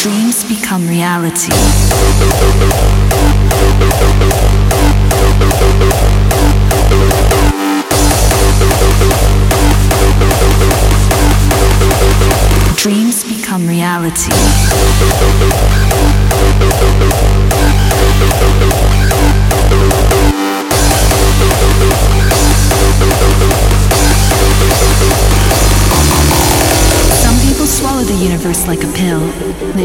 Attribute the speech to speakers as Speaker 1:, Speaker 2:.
Speaker 1: Dreams become reality. Dreams become reality. Some people swallow the universe like a pill.